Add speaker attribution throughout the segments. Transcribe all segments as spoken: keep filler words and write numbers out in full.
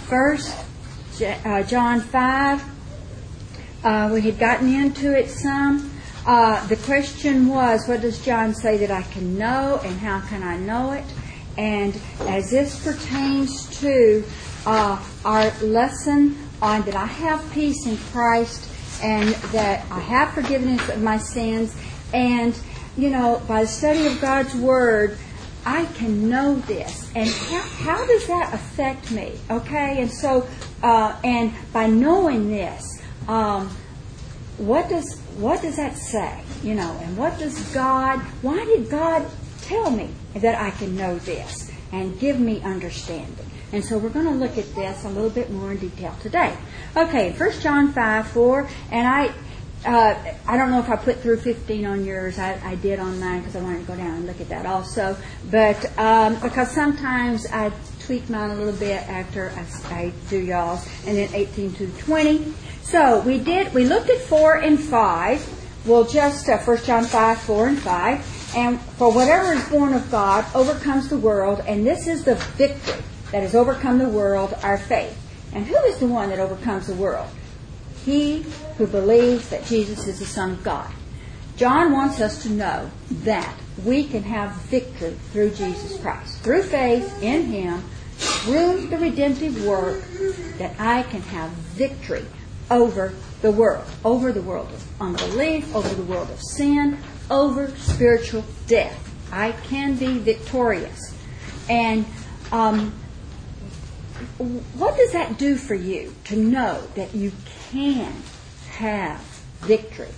Speaker 1: First uh, John five. Uh, we had gotten into it some. Uh, the question was, what does John say that I can know, and how can I know it? And as this pertains to uh, our lesson on that I have peace in Christ and that I have forgiveness of my sins, and, you know, by the study of God's Word, I can know this. And how, how does that affect me? Okay, and so, uh, and by knowing this, um, what does what does that say? You know, and what does God, why did God tell me that I can know this and give me understanding? And so we're going to look at this a little bit more in detail today. Okay, First John five four, and I uh, I don't know if I put through fifteen on yours. I, I did on mine because I wanted to go down and look at that also. But um, because sometimes I tweak mine a little bit after I, I do y'all's, and then eighteen to twenty. So we did. We looked at four and five. We'll just uh, First John five, four and five. And for whatever is born of God overcomes the world, and this is the victory that has overcome the world, our faith. And who is the one that overcomes the world? He who believes that Jesus is the Son of God. John wants us to know that we can have victory through Jesus Christ, through faith in Him, through the redemptive work, that I can have victory over the world, over the world of unbelief, over the world of sin, over spiritual death. I can be victorious. And um, what does that do for you to know that you can have victory?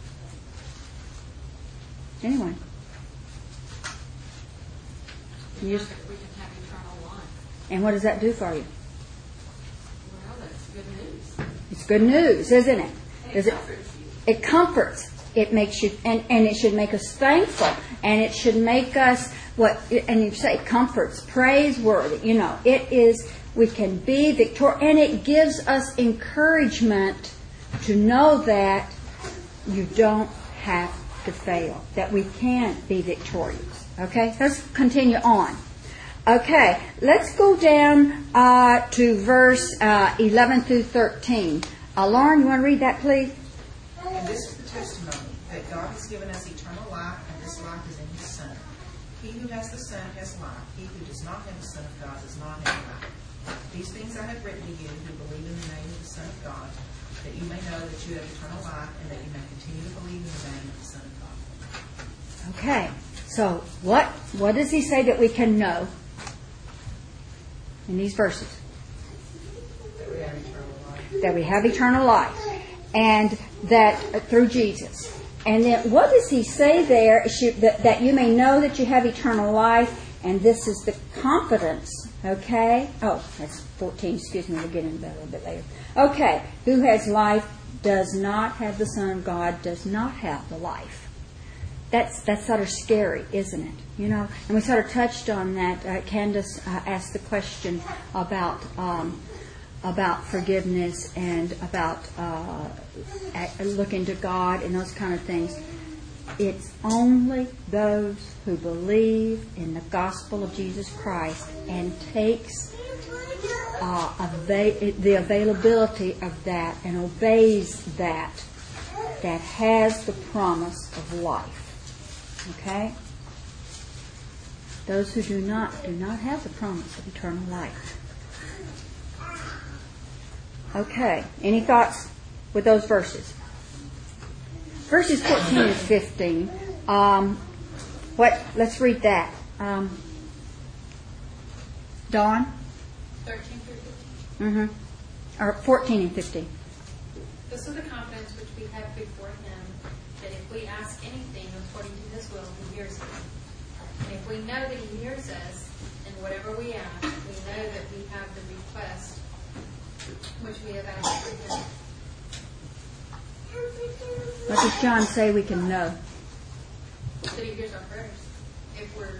Speaker 1: Anyone? You just,
Speaker 2: we can have eternal life.
Speaker 1: And what does that do for you?
Speaker 2: Well, that's good news.
Speaker 1: It's good news, isn't it?
Speaker 2: It
Speaker 1: Does it,
Speaker 2: comforts you.
Speaker 1: it comforts. It makes you, and, and it should make us thankful, and it should make us what, and you say comforts, praiseworthy. You know, it is. We can be victorious, and it gives us encouragement to know that you don't have to fail, that we can be victorious. Okay, let's continue on. Okay, let's go down uh, to verse uh, eleven through thirteen. Uh, Lauren, you want to read that, please?
Speaker 3: And this is the testimony, that God has given us eternal life, and this life is in His Son. He who has the Son has life. He who does not have the Son of God does not have life. These things I have written to you who believe in the name of the Son of God, that you may know that you have eternal life, and that you may continue to believe in the name of the Son of God.
Speaker 1: Okay, so what what does he say that we can know in these verses?
Speaker 3: That we have eternal life.
Speaker 1: That we have eternal life, and that uh, through Jesus. And then what does he say there? Should, that, that you may know that you have eternal life, and this is the confidence. Okay? Oh, that's fourteen. Excuse me, we'll get into that a little bit later. Okay, who has life does not have the Son of God, does not have the life. That's that's sort of scary, isn't it? You know, and we sort of touched on that. Uh, Candace uh, asked the question about um, about forgiveness and about uh, looking to God and those kind of things. It's only those who believe in the gospel of Jesus Christ and takes uh, ava- the availability of that and obeys that that has the promise of life. Okay? Those who do not do not have the promise of eternal life. Okay. Any thoughts with those verses? Verses fourteen and fifteen. Um, what? Let's read that. Um, Dawn?
Speaker 2: thirteen through fifteen.
Speaker 1: Mm-hmm. Or fourteen and fifteen.
Speaker 2: This is the confidence which we have before Him, that if we ask anything according to His will, He hears us. And if we know that He hears us, and whatever we ask, we know that we have the request which we have asked for Him.
Speaker 1: What does John say we can know?
Speaker 2: That He hears our prayers. If we're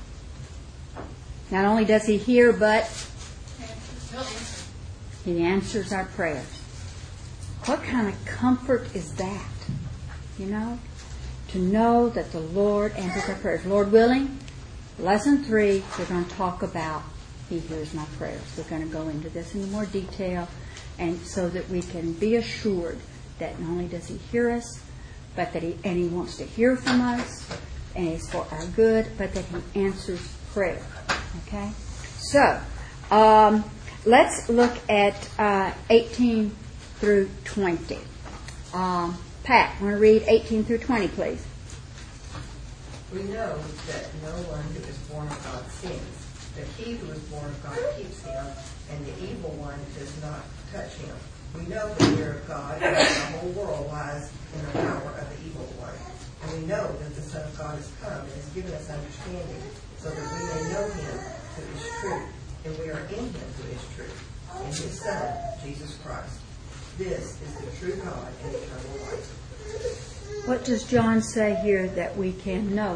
Speaker 1: Not only does he hear, but
Speaker 2: He'll answer.
Speaker 1: he answers our prayers. What kind of comfort is that? You know? To know that the Lord answers our prayers. Lord willing, lesson three, we're going to talk about He hears my prayers. We're going to go into this in more detail, and so that we can be assured that not only does He hear us, but that He and He wants to hear from us, and it's for our good, but that He answers prayer. Okay? So, um, let's look at uh, eighteen through twenty. Um, Pat, want to read eighteen through twenty, please?
Speaker 4: We know that no one who is born of God sins, but he who is born of God keeps him, and the evil one does not touch him. We know the fear of God, and that the whole world lies in the power of the evil one. And we know that the Son of God has come and has given us understanding, so that we may know Him who is true, and we are in Him who is true, and His Son, Jesus Christ. This is the true God and eternal life.
Speaker 1: What does John say here that we can know?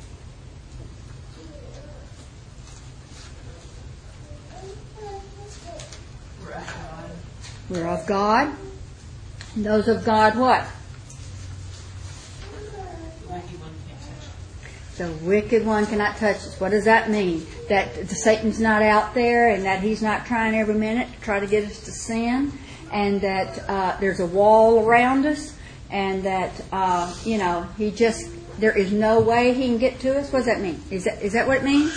Speaker 1: We're of God. And those of God what? The wicked one cannot touch us. What does that mean? That Satan's not out there, and that he's not trying every minute to try to get us to sin, and that uh, there's a wall around us, and that, uh, you know, he just, there is no way he can get to us. What does that mean? Is that is that what it means?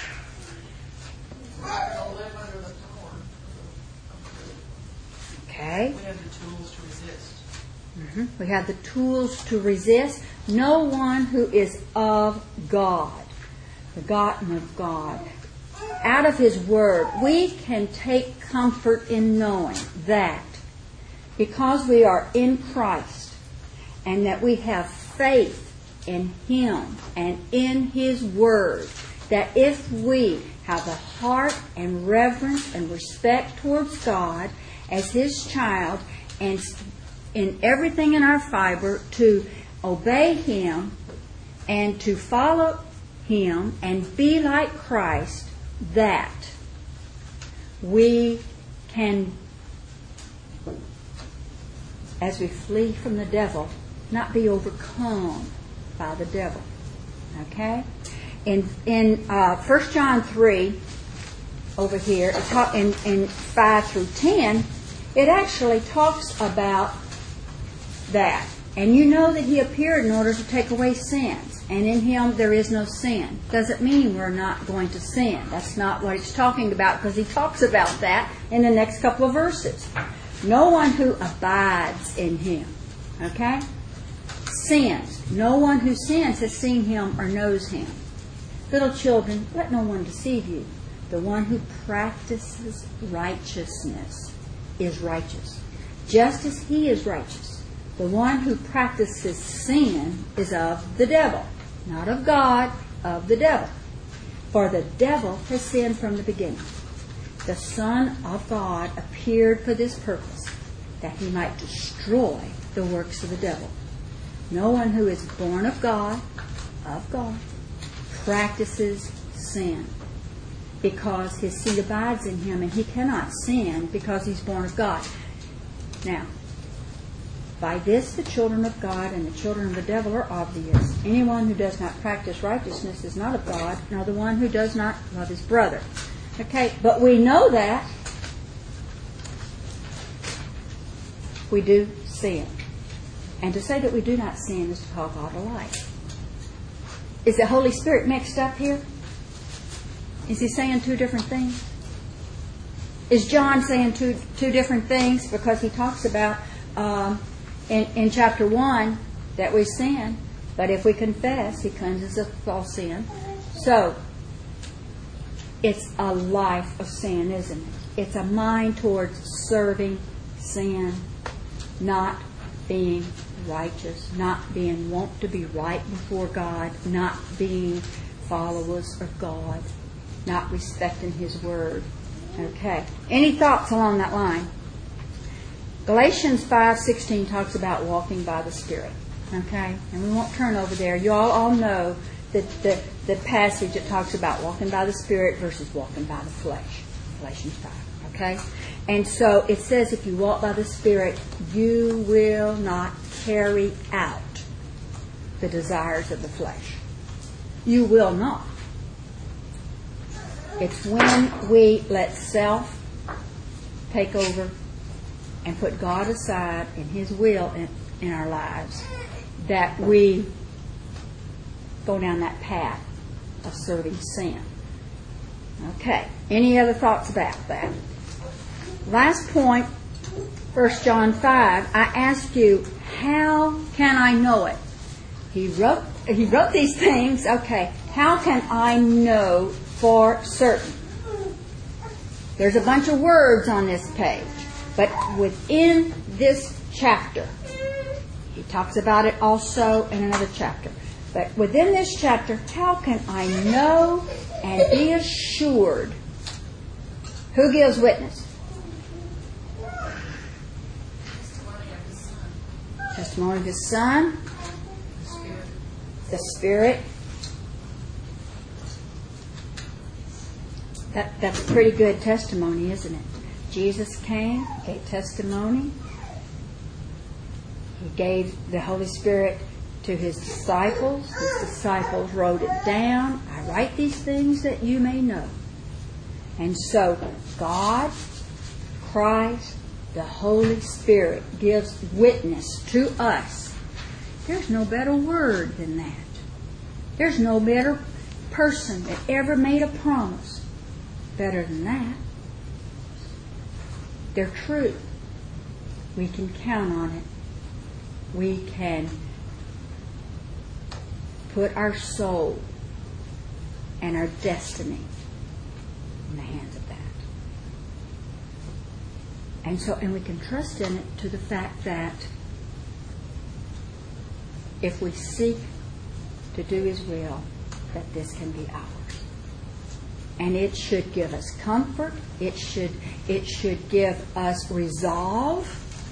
Speaker 1: Okay.
Speaker 3: We have the tools to resist.
Speaker 1: Mm-hmm. We have the tools to resist. No one who is of God, begotten of God, out of His Word, we can take comfort in knowing that because we are in Christ and that we have faith in Him and in His Word, that if we have a heart and reverence and respect towards God as His child, and in everything in our fiber to obey Him and to follow Him and be like Christ, that we can, as we flee from the devil, not be overcome by the devil. Okay? In in uh, First John three, over here, in, in five through ten, it actually talks about that. And you know that He appeared in order to take away sins. And in Him there is no sin. Doesn't mean we're not going to sin. That's not what it's talking about, because He talks about that in the next couple of verses. No one who abides in Him, okay, sins. No one who sins has seen Him or knows Him. Little children, let no one deceive you. The one who practices righteousness is righteous, just as He is righteous. The one who practices sin is of the devil, not of God, of the devil. For the devil has sinned from the beginning. The Son of God appeared for this purpose, that He might destroy the works of the devil. No one who is born of God, of God, practices sin, because his seed abides in him, and he cannot sin because he's born of God. Now, by this the children of God and the children of the devil are obvious. Anyone who does not practice righteousness is not of God, nor the one who does not love his brother. Okay, but we know that we do sin. And to say that we do not sin is to call God a liar. Is the Holy Spirit mixed up here? Is he saying two different things? Is John saying two two different things? Because he talks about um, in, in chapter one that we sin, but if we confess, he cleanses us of all sin. So, it's a life of sin, isn't it? It's a mind towards serving sin, not being righteous, not being want to be right before God, not being followers of God, not respecting His Word. Okay. Any thoughts along that line? Galatians five sixteen talks about walking by the Spirit. Okay? And we won't turn over there. You all, all know that the, the passage that talks about walking by the Spirit versus walking by the flesh. Galatians five. Okay? And so it says if you walk by the Spirit, you will not carry out the desires of the flesh. You will not. It's when we let self take over and put God aside and His will in, in our lives that we go down that path of serving sin. Okay. Any other thoughts about that? Last point, First John five. I ask you, how can I know it? He wrote, he wrote these things. Okay. How can I know for certain? There's a bunch of words on this page, but within this chapter, he talks about it also in another chapter. But within this chapter, how can I know and be assured? Who gives witness?
Speaker 2: Testimony of His Son.
Speaker 1: Testimony of His Son.
Speaker 3: The Spirit.
Speaker 1: The Spirit. That, that's a pretty good testimony, isn't it? Jesus came, gave testimony. He gave the Holy Spirit to His disciples. His disciples wrote it down. I write these things that you may know. And so God, Christ, the Holy Spirit gives witness to us. There's no better word than that. There's no better person that ever made a promise better than that. They're true. We can count on it. We can put our soul and our destiny in the hands of that. And so, and we can trust in it to the fact that if we seek to do His will, that this can be ours. And it should give us comfort. It should, it should give us resolve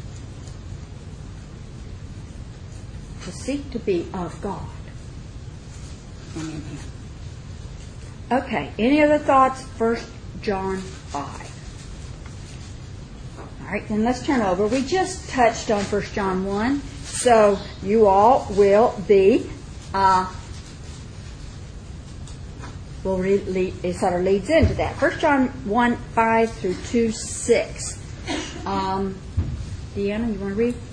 Speaker 1: to seek to be of God and in Him. Okay, any other thoughts? First John five. All right, then let's turn over. We just touched on First John one, so you all will be, uh, will read, lead, it sort of leads into that. First John one, five through two, six. Um, Deanna, you want to read?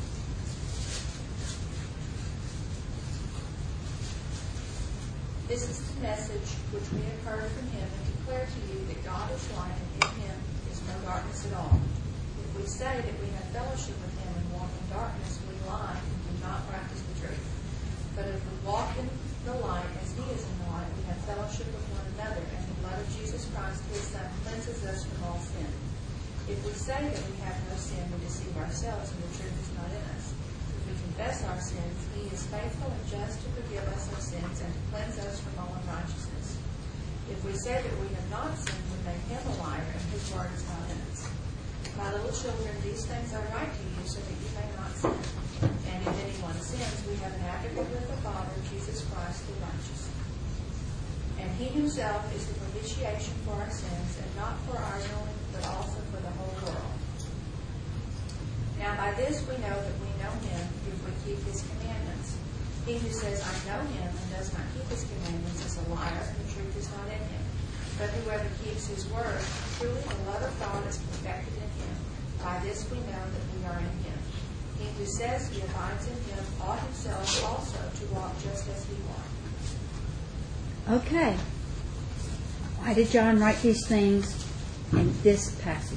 Speaker 5: This is the message which we have heard from Him and declare to you that God is light and in Him is no darkness at all. If we say that we have fellowship with Him and walk in darkness, we lie and do not practice the truth. But if we walk in the light as He is in the light, we have fellowship with one another, and the blood of Jesus Christ, His Son, cleanses us from all sin. If we say that we have no sin, we deceive ourselves, and the truth is not in us. If we confess our sins, He is faithful and just to forgive us our sins and to cleanse us from all unrighteousness. If we say that we have not sinned, we make Him a liar, and His word is not in us. My little children, these things I write to you so that you may not sin. And if anyone sins, we have an advocate with the Father, Jesus Christ, the righteous. And He Himself is the propitiation for our sins, and not for ours only, but also for the whole world. Now by this we know that we know Him if we keep His commandments. He who says, I know Him, and does not keep His commandments is a liar, and the truth is not in him. But whoever keeps His word, truly the love of God is perfected in him. By this we know that we are in Him. He who says he abides in Him ought himself also to walk just as He walked.
Speaker 1: Okay. Why did John write these things in this passage?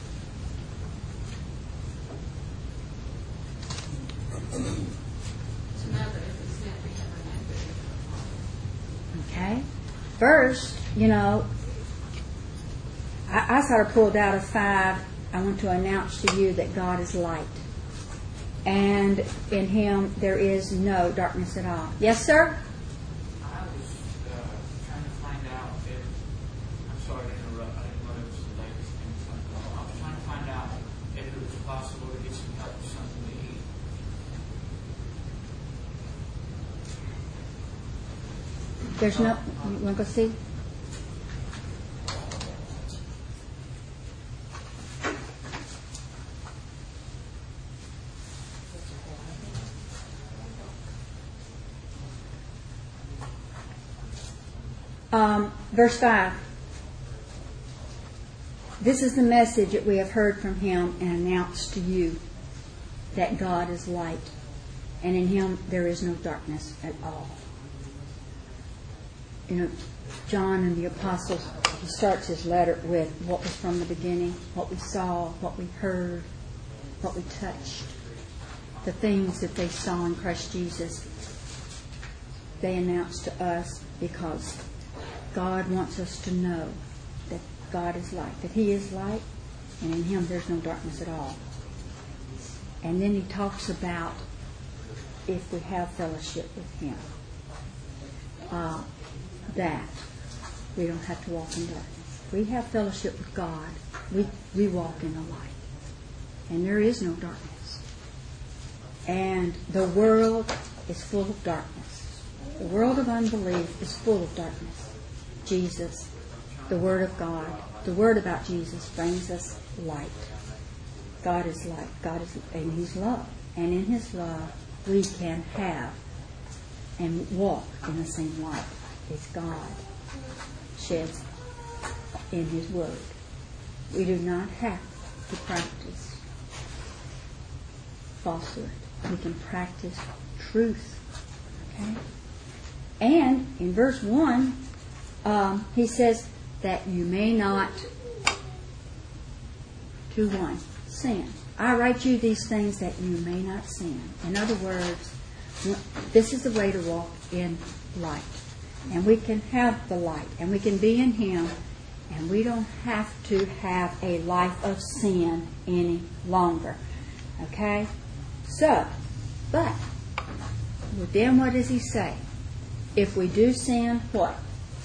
Speaker 2: To know that if we sin, we have an advocate with the Father.
Speaker 1: Okay. First, you know, I, I sort of pulled out of five. I want to announce to you that God is light. And in Him there is no darkness at all. Yes, sir?
Speaker 6: I was uh, trying to find out if, I'm sorry to interrupt, I didn't know it was the latest thing on the call. I was trying to find out if it was possible to get some help with something to eat.
Speaker 1: There's no. You want to go see? Um, verse five. This is the message that we have heard from him and announced to you, that God is light, and in him there is no darkness at all. You know, John and the apostles, he starts his letter with what was from the beginning, what we saw, what we heard, what we touched, the things that they saw in Christ Jesus. They announced to us because God wants us to know that God is light, that he is light, and in him there's no darkness at all. And then he talks about if we have fellowship with him, uh, that we don't have to walk in darkness. We have fellowship with God. We, we walk in the light. And there is no darkness. And the world is full of darkness. The world of unbelief is full of darkness. Jesus, the Word of God, the Word about Jesus brings us light. God is light. God is, and he's love. And in his love, we can have and walk in the same light as God sheds in his Word. We do not have to practice falsehood. We can practice truth. Okay? And in verse one, um, he says that you may not, two one, sin. I write you these things that you may not sin. In other words, this is the way to walk in light. And we can have the light, and we can be in him, and we don't have to have a life of sin any longer. Okay? So, but, then what does he say? If we do sin, what?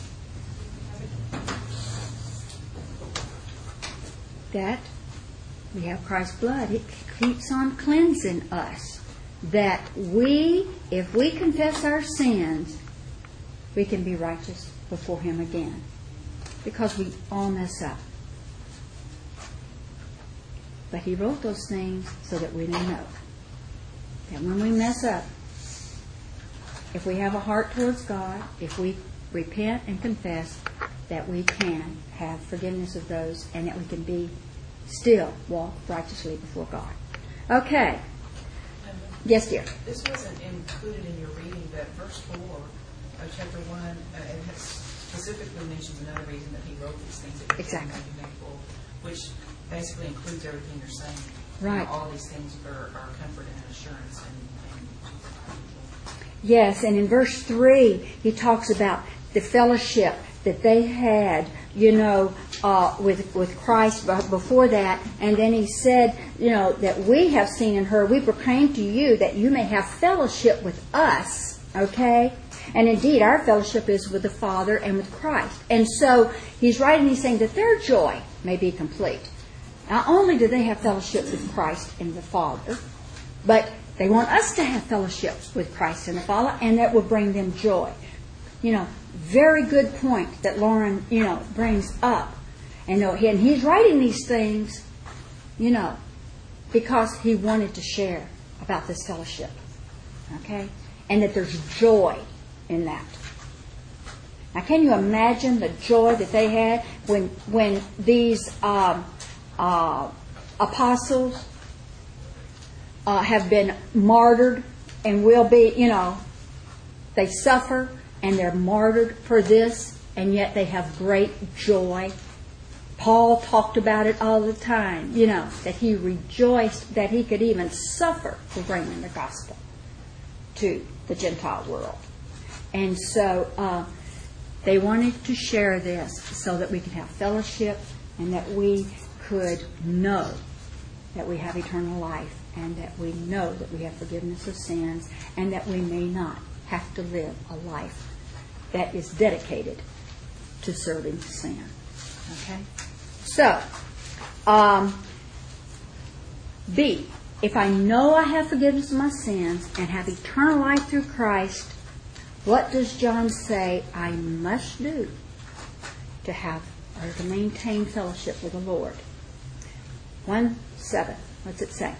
Speaker 1: That we have Christ's blood. It keeps on cleansing us. That we, if we confess our sins, we can be righteous before him again. Because we all mess up. But he wrote those things so that we may know that when we mess up, if we have a heart towards God, if we repent and confess, that we can have forgiveness of those and that we can be still walk righteously before God. Okay. Yes, dear.
Speaker 3: This wasn't included in your reading, but verse four of chapter one, uh, it has specifically mentions another reason that he wrote these things. That
Speaker 1: exactly.
Speaker 3: Full, which basically includes everything you're saying.
Speaker 1: Right.
Speaker 3: You know, all these things are, are comfort and assurance. And, and
Speaker 1: yes, and in verse three, he talks about the fellowship that they had, you know, uh, with with Christ before that. And then he said, you know, that we have seen and heard, we proclaim to you that you may have fellowship with us, okay? And indeed, our fellowship is with the Father and with Christ. And so he's writing, he's saying that their joy may be complete. Not only do they have fellowship with Christ and the Father, but they want us to have fellowship with Christ and the Father, and that will bring them joy. You know, very good point that Lauren, you know, brings up. And, and he's writing these things, you know, because he wanted to share about this fellowship. Okay? And that there's joy in that. Now, can you imagine the joy that they had when when these um, uh, apostles uh, have been martyred and will be, you know, they suffer and they're martyred for this, and yet they have great joy. Paul talked about it all the time, you know, that he rejoiced that he could even suffer for bringing the gospel to the Gentile world. And so uh, they wanted to share this so that we could have fellowship and that we could know that we have eternal life and that we know that we have forgiveness of sins and that we may not have to live a life that is dedicated to serving sin. Okay? So, um, B, if I know I have forgiveness of my sins and have eternal life through Christ, what does John say I must do to have or to maintain fellowship with the Lord? one seven. What's it say?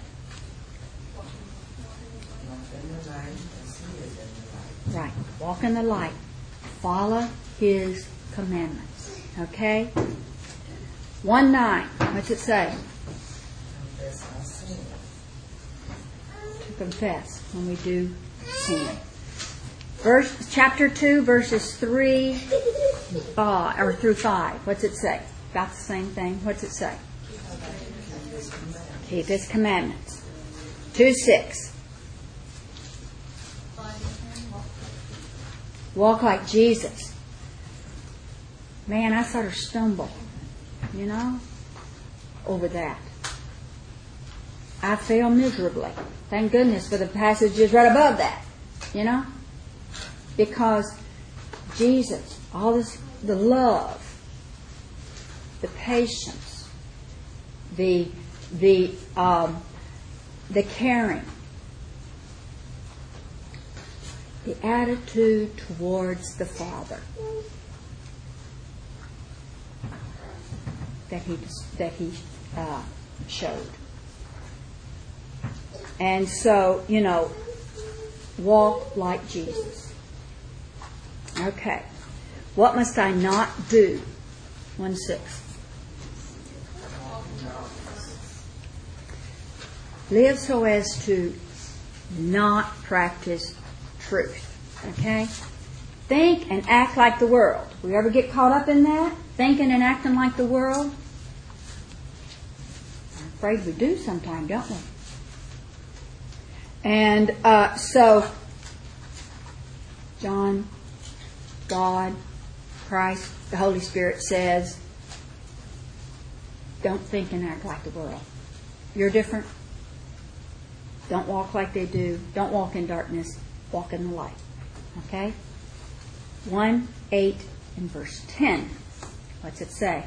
Speaker 1: Right. Walk in the light. Follow his commandments. Okay? one nine. What's it say?
Speaker 4: Confess our sin.
Speaker 1: To confess when we do sin. Verse, chapter two, verses three uh, or through five. What's it say? About the same thing. What's it say? Keep His commandments. two six. Walk like Jesus. Man, I sort of stumble, you know, over that. I fail miserably. Thank goodness for the passages right above that, you know. Because Jesus, all this, the love, the patience, the the um, the caring, the attitude towards the Father that he that he uh, showed, and so you know, walk like Jesus. Okay. What must I not do? one six. Live so as to not practice truth. Okay? Think and act like the world. We ever get caught up in that? Thinking and acting like the world? I'm afraid we do sometime, don't we? And uh, so, John, God, Christ, the Holy Spirit says, don't think and act like the world. You're different. Don't walk like they do. Don't walk in darkness. Walk in the light. Okay? one, eight, and verse ten. What's it say?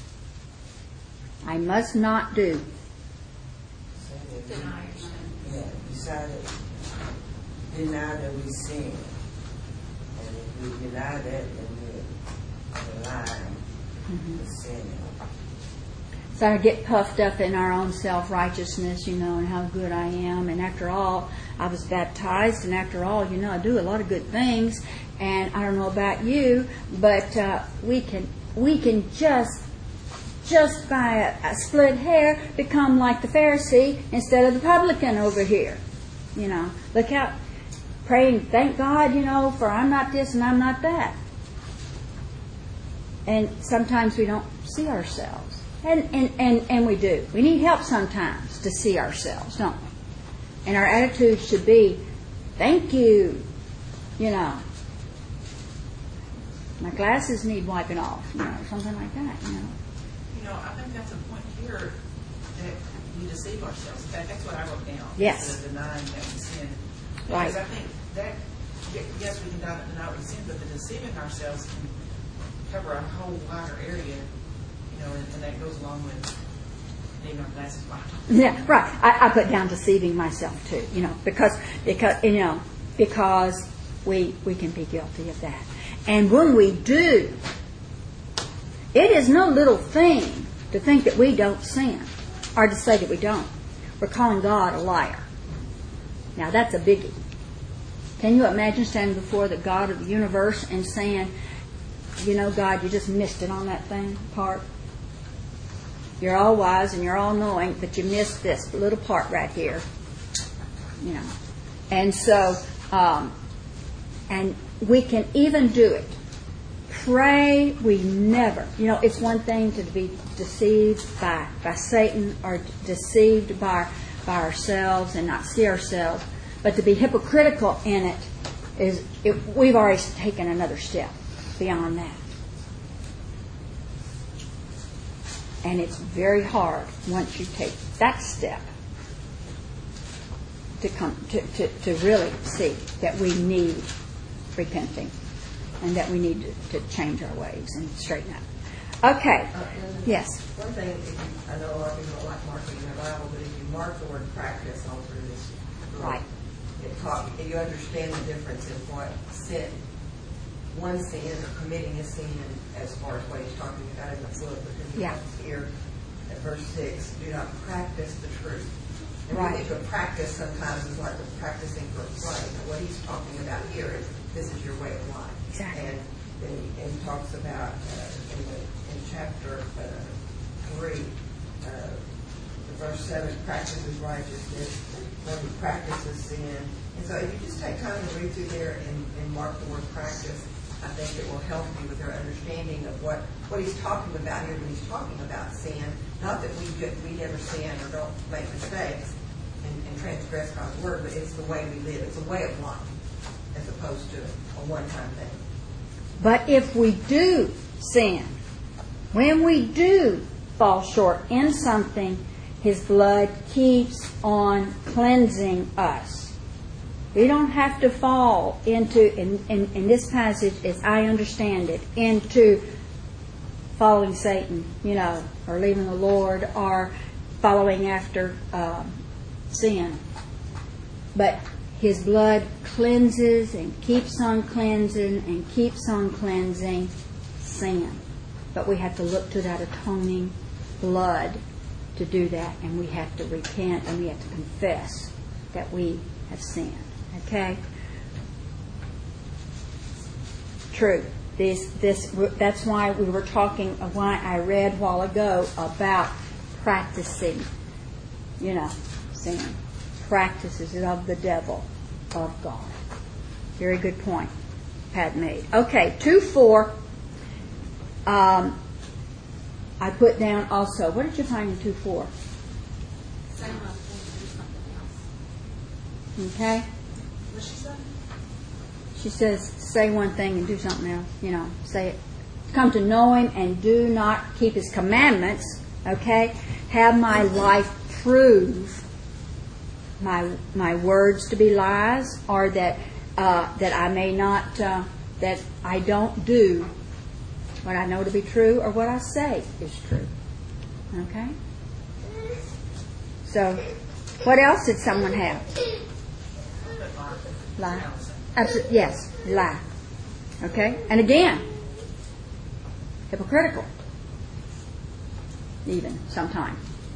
Speaker 1: I must not do.
Speaker 4: Deny Yeah, decided, deny that we sin. And if we deny that, then we're lying,
Speaker 1: Mm-hmm.
Speaker 4: we're sinning.
Speaker 1: So I get puffed up in our own self-righteousness, you know, and how good I am. And after all, I was baptized, and after all, you know, I do a lot of good things. And I don't know about you, but uh, we can we can just just by a, a split hair become like the Pharisee instead of the publican over here. You know, look out, praying, thank God, you know, for I'm not this and I'm not that. And sometimes we don't see ourselves. And, and, and, and we do. We need help sometimes to see ourselves, don't we? And our attitude should be, thank you, you know. My glasses need wiping off, you know, something like that, you know.
Speaker 3: You know, I think that's a point here that we deceive ourselves. In fact, that's what I wrote down.
Speaker 1: Yes.
Speaker 3: Instead of denying that we sin. Because
Speaker 1: Right.
Speaker 3: I think that, yes, we can deny deny we sin, but the deceiving ourselves can cover a whole wider area, you know, and, and that goes along with needing our glasses wiped off.
Speaker 1: Yeah, right. I, I put down deceiving myself too, you know, because because you know because we we can be guilty of that. And when we do, it is no little thing to think that we don't sin, or to say that we don't. We're calling God a liar. Now that's a biggie. Can you imagine standing before the God of the universe and saying, you know, God, you just missed it on that thing part. You're all wise and you're all knowing, but you missed this little part right here. You know. And so, um, and we can even do it. Pray we never. You know, it's one thing to be deceived by, by Satan or deceived by, by ourselves and not see ourselves. But to be hypocritical in it is, it, we've already taken another step beyond that. And it's very hard once you take that step to come to, to, to really see that we need repenting and that we need to, to change our ways and straighten up. Okay.
Speaker 4: Uh, and
Speaker 1: Yes.
Speaker 4: One thing, if you, I know a lot of people don't like marking in the Bible, but if you mark the word practice all through this,
Speaker 1: Right.
Speaker 4: it talk, you understand the difference in what sin, one sin, or committing a sin, as far as what he's talking about in the book, because he
Speaker 1: Yeah.
Speaker 4: wants here at verse six, do not practice the truth. And
Speaker 1: Right.
Speaker 4: we think of practice sometimes as like practicing for a play, but what he's talking about here is this is your way of life.
Speaker 1: Exactly.
Speaker 4: And, and, and he talks about uh, in, the, in chapter uh, three, uh, the verse seven, practices righteousness, one who practices sin. And so if you just take time to read through there and, and mark the word practice, I think it will help you with your understanding of what, what he's talking about here when he's talking about sin. Not that we get, we never sin or don't make mistakes and, and transgress God's word, but it's the way we live. It's a way of life as opposed to a one-time thing.
Speaker 1: But if we do sin, when we do fall short in something, His blood keeps on cleansing us. We don't have to fall into, in, in, in this passage, as I understand it, into following Satan, you know, or leaving the Lord, or following after um, sin. But His blood cleanses and keeps on cleansing and keeps on cleansing sin. But we have to look to that atoning blood to do that, and we have to repent and we have to confess that we have sinned. Okay? True. This, this, that's why we were talking, why I read a while ago about practicing, you know, sin. Practices of the devil, of God. Very good point Pat made. Okay, two four. Um, I put down also, what did you find in two four?
Speaker 2: Say one thing, do something else.
Speaker 1: Okay?
Speaker 5: What she said?
Speaker 1: She says, say one thing and do something else. You know, say it. Come to know Him and do not keep His commandments. Okay? Have my life prove my my words to be lies, or that uh, that I may not, uh, that I don't do what I know to be true, or what I say is true. Okay? So, what else did someone have? Lie. Absolutely, yes, lie. Okay? And again, hypocritical. Even, sometimes.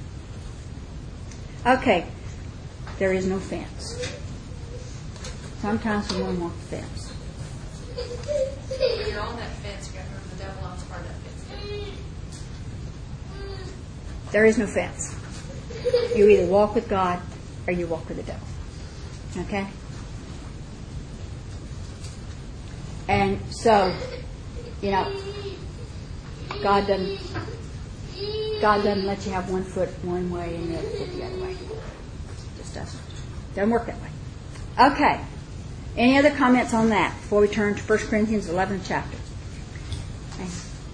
Speaker 1: Okay. There is no fence. Sometimes we want to walk the fence.
Speaker 5: When you're on that fence, you got to remember the devil owns part of that fence.
Speaker 1: There is no fence. You either walk with God or you walk with the devil. Okay? And so, you know, God doesn't God doesn't let you have one foot one way and the other foot the other way. It just doesn't. Doesn't work that way. Okay. Any other comments on that before we turn to First Corinthians eleventh chapter? Okay.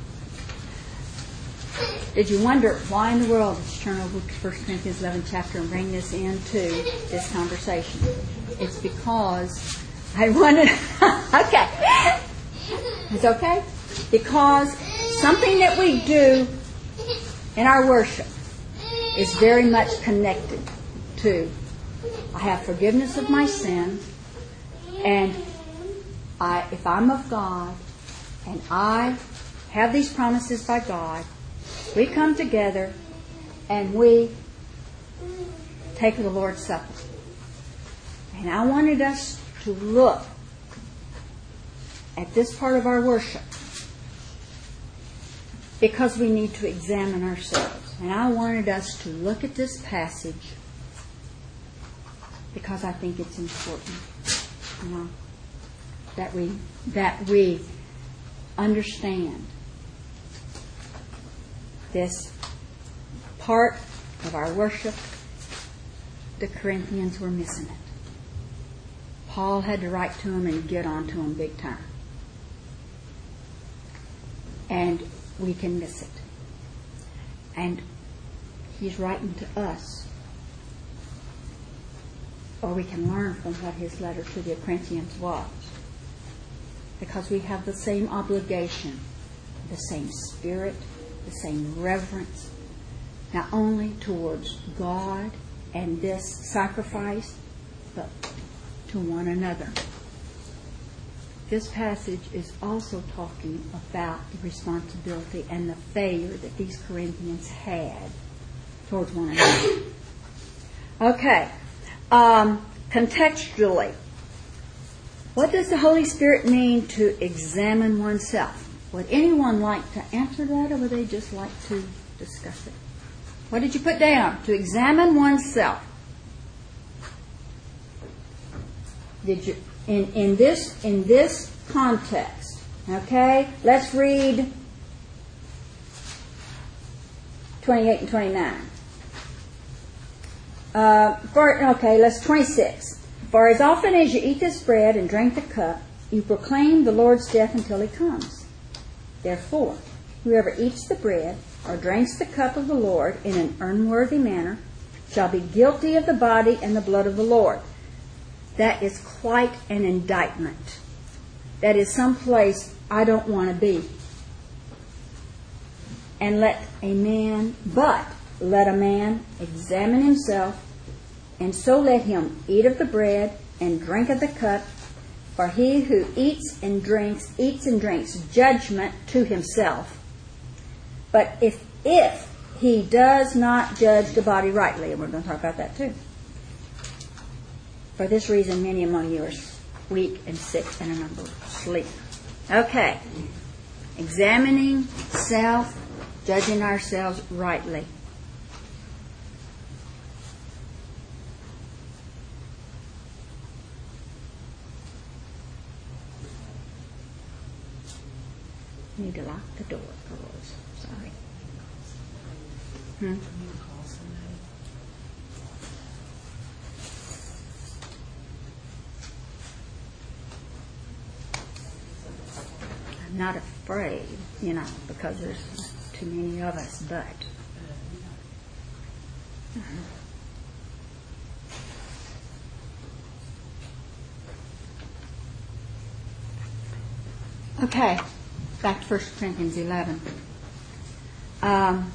Speaker 1: Did you wonder why in the world did you turn over to First Corinthians eleventh chapter and bring this into this conversation? It's because I wanted... okay. It's okay? Because something that we do in our worship is very much connected to, I have forgiveness of my sin, and I, if I'm of God, and I have these promises by God, we come together and we take the Lord's Supper. And I wanted us to look at this part of our worship because we need to examine ourselves. And I wanted us to look at this passage because I think it's important, you know, that we that we understand this part of our worship. The Corinthians were missing it. Paul had to write to them and get on to them big time. And we can miss it. And he's writing to us. Or we can learn from what his letter to the Corinthians was. Because we have the same obligation, the same spirit, the same reverence, not only towards God and this sacrifice, but to one another. This passage is also talking about the responsibility and the failure that these Corinthians had towards one another. Okay. Um, contextually, what does the Holy Spirit mean to examine oneself? Would anyone like to answer that, or would they just like to discuss it. What did you put down? To examine oneself. Did you in, in this in this context? Okay, let's read twenty-eight and twenty-nine. Uh, for, okay, let's twenty-six. For as often as you eat this bread and drink the cup, you proclaim the Lord's death until He comes. Therefore, whoever eats the bread or drinks the cup of the Lord in an unworthy manner shall be guilty of the body and the blood of the Lord. That is quite an indictment. That is someplace I don't want to be. And let a man, but let a man examine himself, and so let him eat of the bread and drink of the cup. For he who eats and drinks, eats and drinks judgment to himself. But if if he does not judge the body rightly, and we're going to talk about that too. For this reason, many among you are weak and sick, and a number sleep. Okay. Examining self, judging ourselves rightly. Need to lock the door, girls. Sorry. Hmm? I'm not afraid, you know, because there's too many of us, but okay. Back to First Corinthians eleven. Um,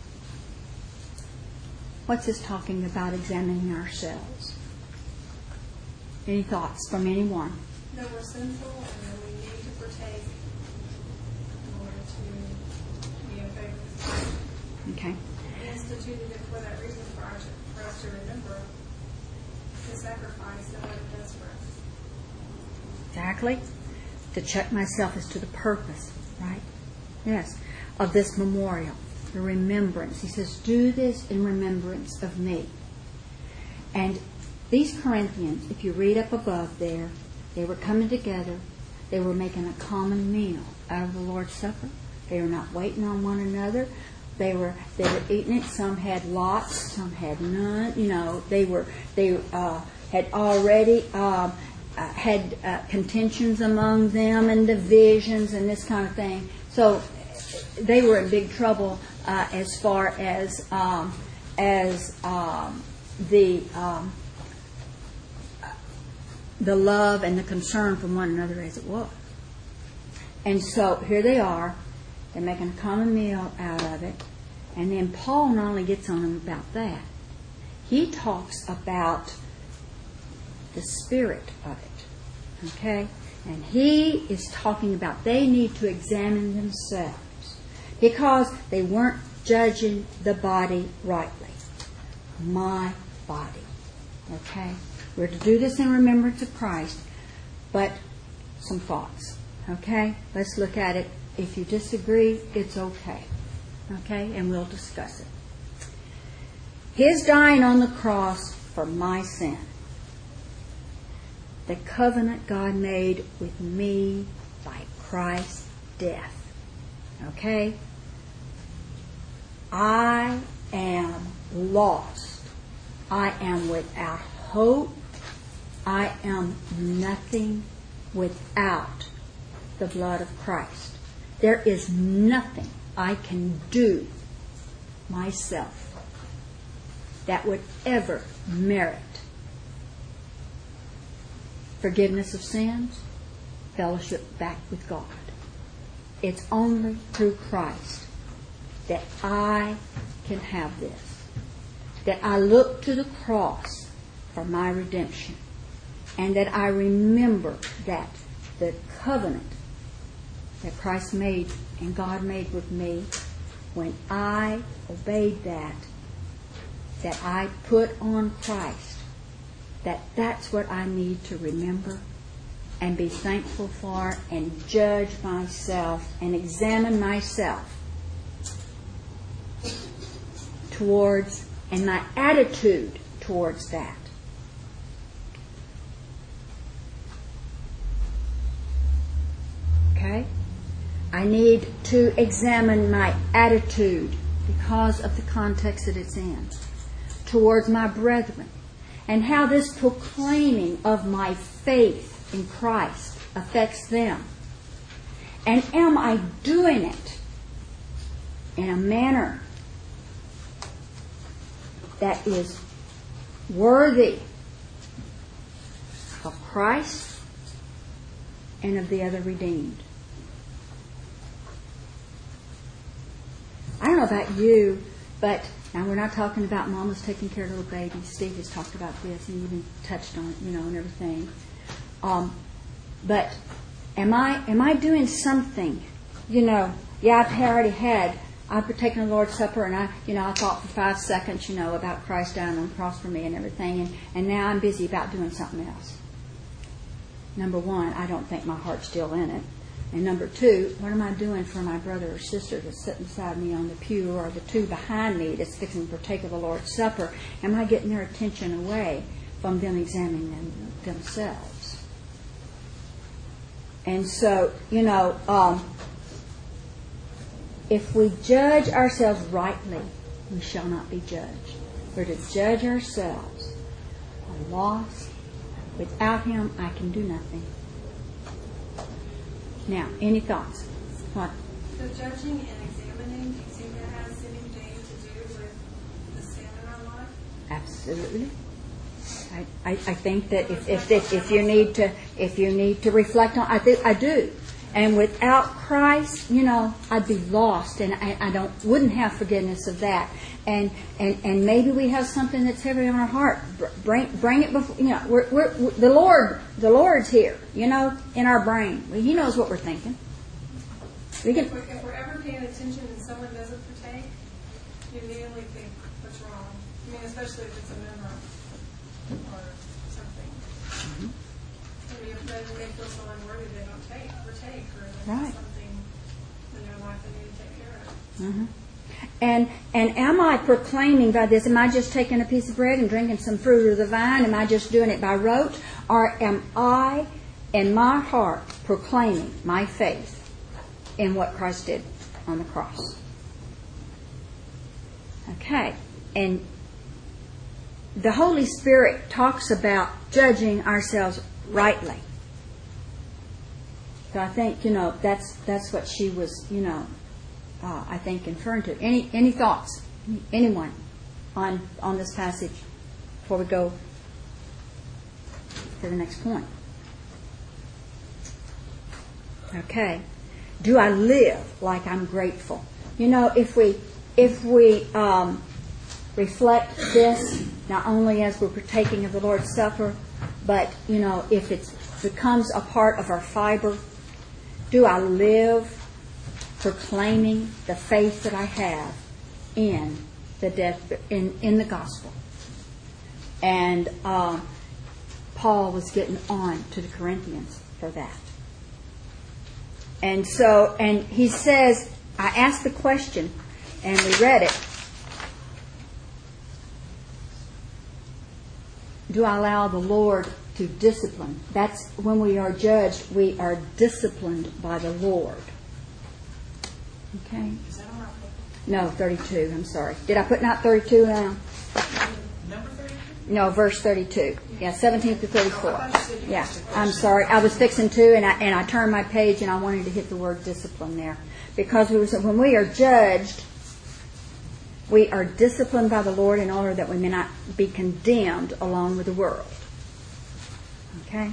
Speaker 1: what's this talking about, examining ourselves? Any thoughts from anyone?
Speaker 5: No, we're sinful and we need to partake in order to be in favor with God.
Speaker 1: Okay.
Speaker 5: He instituted it for that reason, for us, for us to remember the sacrifice and what it does for us.
Speaker 1: Exactly. To check myself as to the purpose, right? Yes. Of this memorial, the remembrance. He says, do this in remembrance of me. And these Corinthians, if you read up above there, they were coming together. They were making a common meal out of the Lord's Supper. They were not waiting on one another. They were they were eating it. Some had lots, some had none. You know, they were they uh, had already uh, uh, had uh, contentions among them and divisions and this kind of thing. So they were in big trouble uh, as far as um, as um, the um, the love and the concern from one another as it was. And so here they are. They're making a common meal out of it. And then Paul not only gets on them about that, he talks about the spirit of it. Okay? And he is talking about they need to examine themselves because they weren't judging the body rightly. My body. Okay? We're to do this in remembrance of Christ, but some thoughts. Okay? Let's look at it. If you disagree, it's okay. Okay? And we'll discuss it. His dying on the cross for my sin. The covenant God made with me by Christ's death. Okay? I am lost. I am without hope. I am nothing without the blood of Christ. There is nothing I can do myself that would ever merit forgiveness of sins, fellowship back with God. It's only through Christ that I can have this. That I look to the cross for my redemption. And that I remember that the covenant that Christ made and God made with me, when I obeyed that, that I put on Christ, that that's what I need to remember and be thankful for and judge myself and examine myself towards and my attitude towards that. Okay? I need to examine my attitude because of the context that it's in towards my brethren, and how this proclaiming of my faith in Christ affects them. And am I doing it in a manner that is worthy of Christ and of the other redeemed? I don't know about you, but now we're not talking about mama's taking care of little babies. Steve has talked about this and even touched on it, you know, and everything. Um, but am I am I doing something? You know, yeah, I've already had. I've taken the Lord's Supper, and I, you know, I thought for five seconds, you know, about Christ dying on the cross for me and everything, and, and now I'm busy about doing something else. Number one, I don't think my heart's still in it. And number two, what am I doing for my brother or sister that's sitting beside me on the pew, or the two behind me that's fixing to partake of the Lord's Supper? Am I getting their attention away from them examining them, themselves? And so, you know, um, if we judge ourselves rightly, we shall not be judged. We're to judge ourselves. I'm lost. Without Him, I can do nothing. Now, any thoughts? What?
Speaker 7: So judging and examining, do you think that has anything to do with the sin in our life?
Speaker 1: Absolutely. I, I, I think that if, if if if you need to if you need to reflect on, I think I do. And without Christ, you know, I'd be lost, and I, I don't wouldn't have forgiveness of that. And, and and maybe we have something that's heavy on our heart. Bring bring it before, you know. We're, we're, we're the Lord. The Lord's here, you know, in our brain. He knows what we're thinking. We can.
Speaker 7: If we're, if we're ever paying attention and someone doesn't partake, you immediately think, what's wrong? I mean, especially if it's a member or something.
Speaker 1: Mm-hmm.
Speaker 7: I mean, if they, they feel so unworthy, they don't take, partake, or there's
Speaker 1: Right.
Speaker 7: something in their life they need to take care of.
Speaker 1: Mm-hmm. And and am I proclaiming by this? Am I just taking a piece of bread and drinking some fruit of the vine? Am I just doing it by rote? Or am I, in my heart, proclaiming my faith in what Christ did on the cross? Okay. And the Holy Spirit talks about judging ourselves rightly. So I think, you know, that's that's what she was, you know, Uh, I think inferring to. Any any thoughts? Anyone on on this passage before we go to the next point? Okay. Do I live like I'm grateful? You know, if we if we um, reflect this not only as we're partaking of the Lord's Supper, but you know, if it becomes a part of our fiber, do I live proclaiming the faith that I have in the death, in, in the gospel? And uh, Paul was getting on to the Corinthians for that. And so, and he says, I asked the question, and we read it. Do I allow the Lord to discipline? That's when we are judged, we are disciplined by the Lord. Okay.
Speaker 3: Is that on our paper?
Speaker 1: No, thirty-two. I'm sorry. Did I put not thirty-two now?
Speaker 3: Number thirty-two?
Speaker 1: No, verse thirty-two. Yeah, seventeen to thirty-four.
Speaker 3: Oh, I thought you said you
Speaker 1: Yeah,
Speaker 3: asked a
Speaker 1: I'm
Speaker 3: question.
Speaker 1: sorry. I was fixing to, and I and I turned my page, and I wanted to hit the word discipline there, because we were, when we are judged, we are disciplined by the Lord in order that we may not be condemned along with the world. Okay.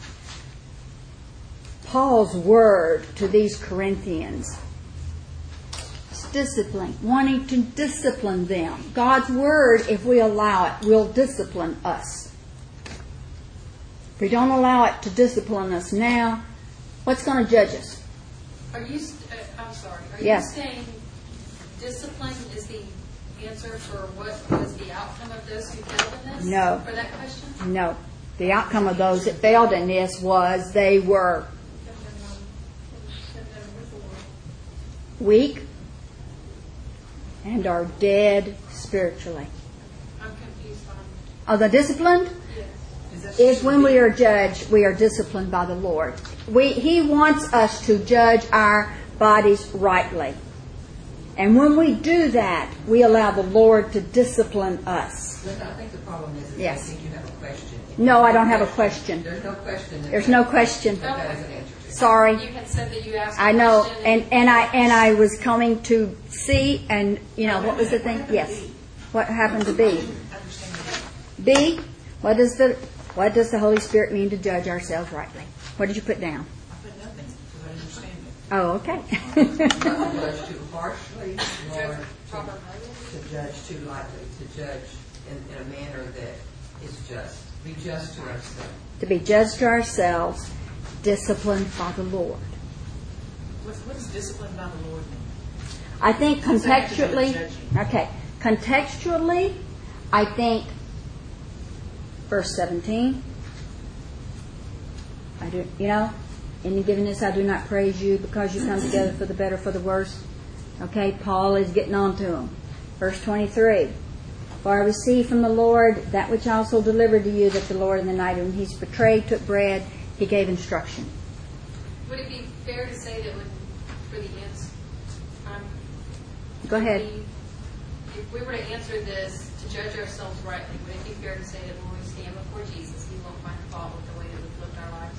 Speaker 1: Paul's word to these Corinthians. Discipline, wanting to discipline them. God's word, if we allow it, will discipline us. If we don't allow it to discipline us now, what's going to judge us?
Speaker 2: Are you, uh, I'm sorry, are
Speaker 1: Yes.
Speaker 2: you saying discipline is the answer for what was the outcome of those who failed in this?
Speaker 1: No.
Speaker 2: For that question?
Speaker 1: No. The outcome of those that failed in this was they were weak and are dead spiritually. spiritually?
Speaker 2: I'm confused on,
Speaker 1: Oh, the disciplined
Speaker 2: yes.
Speaker 3: Is that
Speaker 1: is
Speaker 3: should
Speaker 1: when
Speaker 3: be-
Speaker 1: we are judged, we are disciplined by the Lord. We, He wants us to judge our bodies rightly. And when we do that, we allow the Lord to discipline us.
Speaker 4: Linda, I think the problem is, is
Speaker 1: Yes.
Speaker 4: I think you have a question.
Speaker 1: No, I don't have a question.
Speaker 4: There's no question. that
Speaker 1: There's
Speaker 4: that-
Speaker 1: no question.
Speaker 4: That that is an answer to.
Speaker 1: Sorry.
Speaker 2: You had said that you asked a
Speaker 1: I know,
Speaker 2: question
Speaker 1: and, and I and I was coming to C, and you know what was the thing? Yes, what happened to B?
Speaker 3: Understand
Speaker 1: B. What does the what does the Holy Spirit mean to judge ourselves rightly? What did you put down?
Speaker 3: I put nothing because I understand it.
Speaker 1: Oh, okay.
Speaker 4: Not to judge too harshly, nor
Speaker 2: proper
Speaker 4: to,
Speaker 2: motive.
Speaker 4: to judge too lightly, to judge in, in a manner that is just. Be just to ourselves.
Speaker 1: To be judged to ourselves, disciplined by the Lord.
Speaker 3: What's, what does discipline by the Lord mean?
Speaker 1: I think
Speaker 3: What's that have to do with
Speaker 1: contextually,
Speaker 3: judging?
Speaker 1: okay, contextually, I think verse seventeen. I do, you know, in the given this I do not praise you because you come together for the better, for the worse. Okay, Paul is getting on to him. Verse twenty-three. For I received from the Lord that which I also delivered to you, that the Lord in the night when He's betrayed took bread, He gave instruction.
Speaker 2: Would it be fair to say that when, for the answer, um,
Speaker 1: Go ahead.
Speaker 2: we- if we were to answer this to judge ourselves rightly, would it be fair to say that when we stand before Jesus, He won't find fault with the way that we've lived our lives?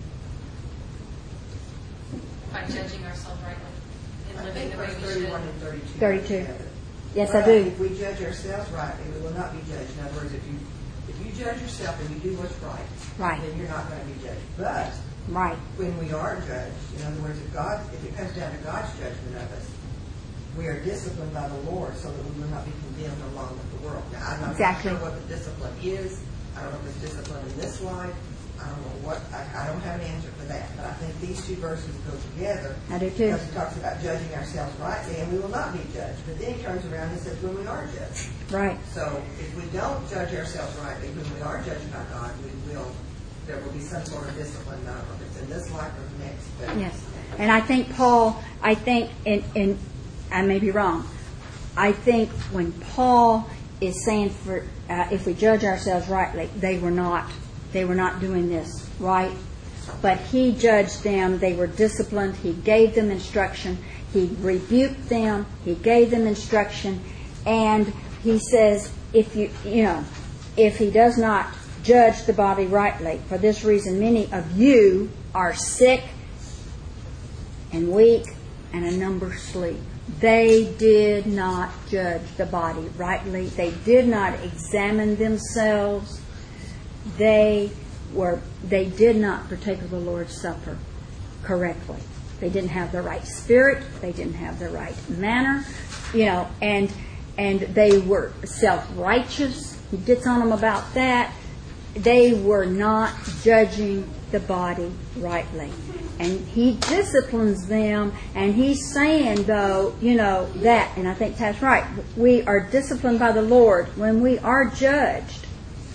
Speaker 2: By judging ourselves rightly and
Speaker 4: I
Speaker 2: living
Speaker 4: think
Speaker 2: the way
Speaker 4: verse
Speaker 2: we
Speaker 4: thirty-one
Speaker 2: should.
Speaker 4: and thirty-two.
Speaker 1: thirty-two.
Speaker 4: go together.
Speaker 1: Yes, I
Speaker 4: But
Speaker 1: do.
Speaker 4: If we judge ourselves rightly, we will not be judged. In other words, if you if you judge yourself and you do what's right,
Speaker 1: Right.
Speaker 4: then you're not going to be judged. But
Speaker 1: Right.
Speaker 4: when we are judged, in other words, if God, if it comes down to God's judgment of us, we are disciplined by the Lord so that we will not be condemned along with the world. Now, I'm not
Speaker 1: Exactly.
Speaker 4: sure what the discipline is. I don't know if it's discipline in this life. I don't know what, I, I don't have an answer for that. But I think these two verses go together.
Speaker 1: I do too.
Speaker 4: Because it talks about judging ourselves rightly, and we will not be judged. But then he turns around and says, when we are judged.
Speaker 1: Right.
Speaker 4: So if we don't judge ourselves rightly, when we are judged by God, we will, there will be some sort of discipline, I don't know if it's in this life or the next. But
Speaker 1: Yes. And I think Paul, I think, in, in, I may be wrong, I think when Paul is saying for uh, if we judge ourselves rightly, they were not, they were not doing this right. But he judged them, they were disciplined, he gave them instruction, he rebuked them, he gave them instruction, and he says, if you, you know, if he does not judge the body rightly, for this reason many of you are sick and weak, and a number sleep. They did not judge the body rightly. They did not examine themselves. They were. They did not partake of the Lord's Supper correctly. They didn't have the right spirit. They didn't have the right manner. You know, and and they were self-righteous. He gets on them about that. They were not judging the body rightly. And he disciplines them, and he's saying, though, you know, that, and I think that's right, we are disciplined by the Lord when we are judged.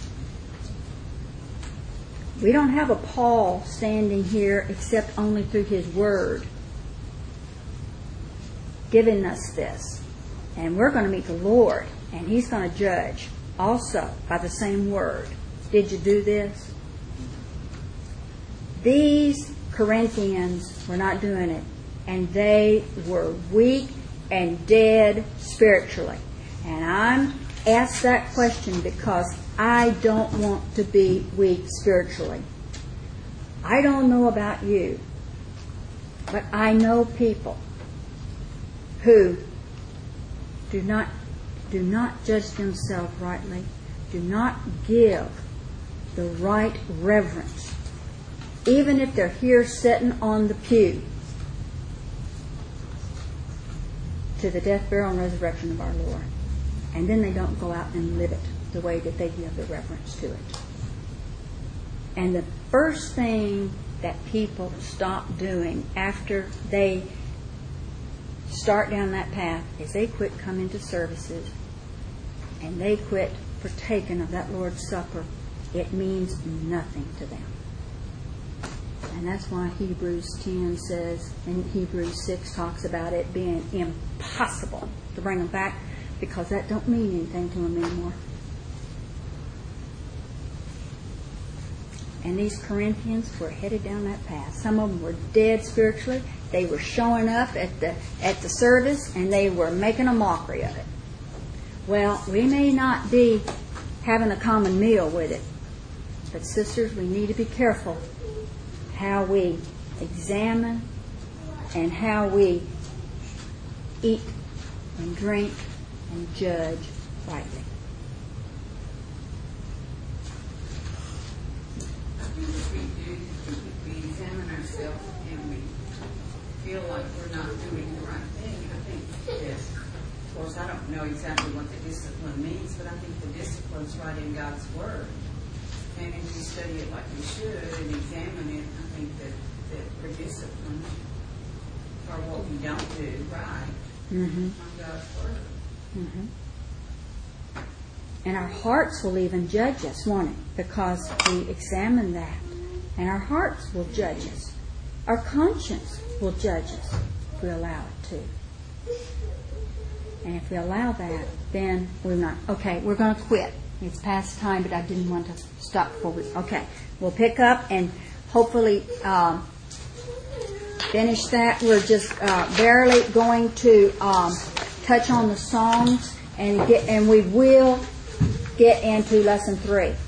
Speaker 1: We don't have a Paul standing here except only through his word giving us this. And we're going to meet the Lord, and he's going to judge also by the same word. Did you do this? These Corinthians were not doing it, and they were weak and dead spiritually. And I'm asked that question because I don't want to be weak spiritually. I don't know about you, but I know people who do not do not judge themselves rightly, do not give the right reverence, even if they're here sitting on the pew, to the death, burial, and resurrection of our Lord. And then they don't go out and live it the way that they give the reverence to it. And the first thing that people stop doing after they start down that path is they quit coming to services and they quit partaking of that Lord's Supper. It means nothing to them. And that's why Hebrews ten says, and Hebrews six talks about it being impossible to bring them back because that don't mean anything to them anymore. And these Corinthians were headed down that path. Some of them were dead spiritually. They were showing up at the at the service, and they were making a mockery of it. Well, we may not be having a common meal with it, but sisters, we need to be careful how we examine and how we eat and drink and judge rightly.
Speaker 8: I think if we do, if we examine ourselves and we feel like we're not doing the right thing, I think, yes. Of course, I don't know exactly what the discipline means, but I think the discipline's right in God's Word. And if we study it like we should and examine it, I think that, that we're disciplined for what we don't do right
Speaker 1: Mm-hmm.
Speaker 8: on God's Word.
Speaker 1: Mm-hmm. And our hearts will even judge us, won't it? Because we examine that. And our hearts will judge us. Our conscience will judge us if we allow it to. And if we allow that, then we're not. Okay, we're going to quit. It's past time, but I didn't want to stop before we. Okay, we'll pick up and hopefully um, finish that. We're just uh, barely going to um, touch on the Psalms, and get, and we will get into lesson three.